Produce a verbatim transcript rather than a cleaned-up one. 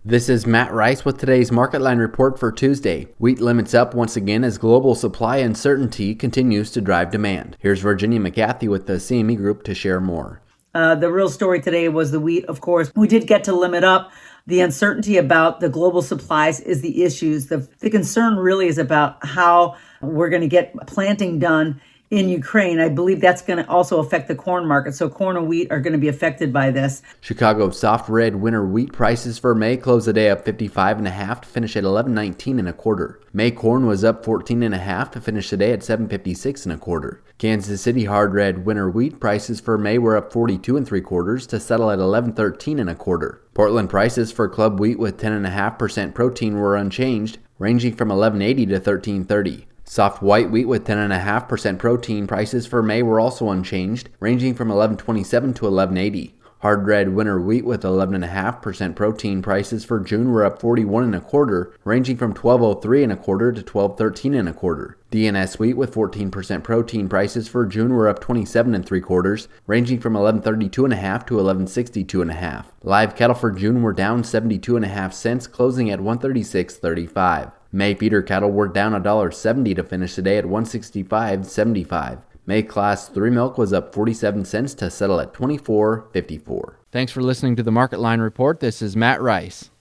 This is Matt Rice with today's Market Line report for Tuesday. Wheat limits up once again as global supply uncertainty continues to drive demand. Here's Virginia McCarthy with the C M E Group to share more. Uh, the real story today was the wheat, of course. We did get to limit up. The uncertainty about the global supplies is the issues. The, the concern really is about how we're going to get planting done in Ukraine. I believe that's going to also affect the corn market. So corn and wheat are going to be affected by this. Chicago soft red winter wheat prices for May closed the day up fifty-five and a half to finish at eleven nineteen and a quarter. May corn was up fourteen and a half to finish the day at seven fifty-six and a quarter. Kansas City hard red winter wheat prices for May were up forty-two and three quarters to settle at eleven thirteen and a quarter. Portland prices for club wheat with ten and a half percent protein were unchanged, ranging from eleven eighty to thirteen thirty. Soft white wheat with ten point five percent protein prices for May were also unchanged, ranging from eleven twenty-seven to eleven eighty. Hard red winter wheat with eleven point five percent protein prices for June were up forty-one and a quarter, ranging from twelve oh three and a quarter to twelve thirteen and a quarter. D N S wheat with fourteen percent protein prices for June were up twenty-seven and three quarters, ranging from eleven thirty-two and a half to eleven sixty-two and a half. Live cattle for June were down seventy-two and a half cents, closing at one thirty-six thirty-five. May feeder cattle were down one dollar seventy to finish the day at one sixty-five seventy-five. May class three milk was up forty-seven cents to settle at twenty-four fifty-four. Thanks for listening to the Market Line report. This is Matt Rice.